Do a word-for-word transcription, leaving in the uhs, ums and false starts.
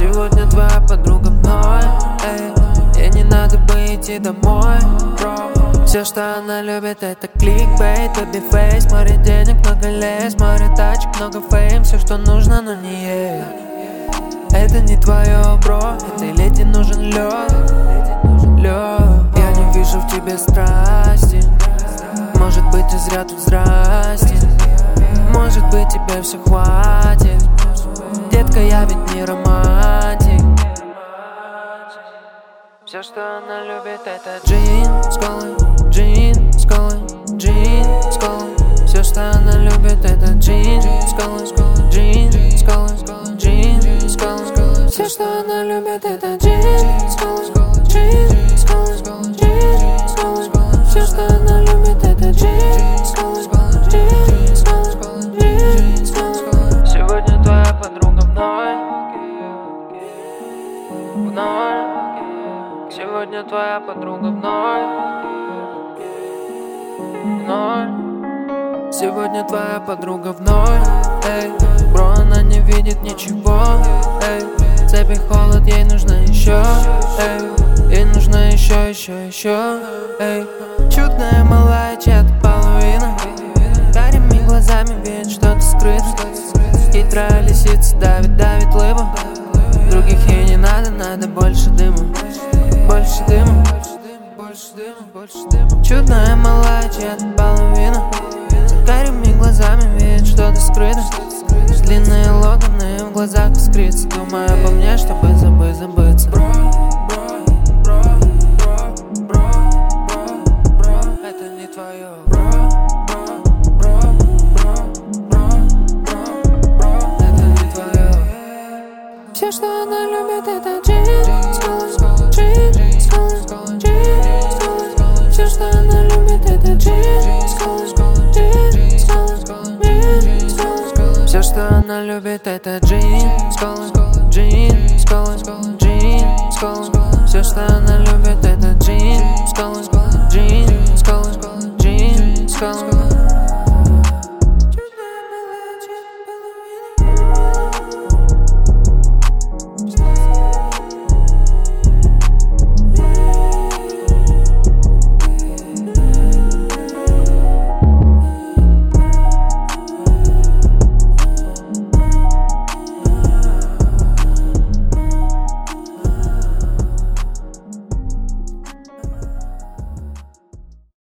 Сегодня твоя подруга мной, эй. Ей не надо бы идти домой, бро. Все, что она любит, это кликбейт, baby face. Море денег, много лез, море тачек, много фейм. Все, что нужно, но не ей. Это не твое, бро, этой леди нужен лед, лед. Я не вижу в тебе страсти. Может быть, ты зря тут здрасте. Может быть, тебе все хватит. Детка, я ведь не романтик. Все, что она любит, это джин с колой, джин с колой, джин с колой. Все, что она любит, это джин с колой, джин с колой, джин с колой. Все, что она любит, это джин с колой, джин с колой, джин с колой. Все, что она любит, это джин с колой, джин с колой, джин с колой. Сегодня твоя подруга мной, мной. Сегодня твоя подруга мной, мной. Сегодня твоя подруга вновь, эй. Бро, она не видит ничего, эй. Цепи холод, ей нужно еще, эй. Ей нужно еще, еще, еще, эй. Чудная малая, чья-то половина. Карими глазами видит что-то скрыто. Хитрая лисица давит, давит лыбу. Других ей не надо, надо больше дыма. Больше дыма, больше дыма, больше дыма. Чудная малая, чья-то половина. За карими глазами видит что-то скрыто. Длинные локоны в глазах искрится. Думаю обо мне, чтобы забыть, забыться. Бро, бро, бро, бро, бро, бро, бро. Это не твое. Бро, бро, бро, бро, бро, бро, бро. Это не твое. Все, что она любит, это джин с колой, джин с колой, джин с колой. Все, что она любит, это джин с колой, джин с колой, джин с колой. Все, что она любит, это джин с колой, джин с колой, джин с колой. Все, что она любит, это джин с колой, джин с колой, джин с колой.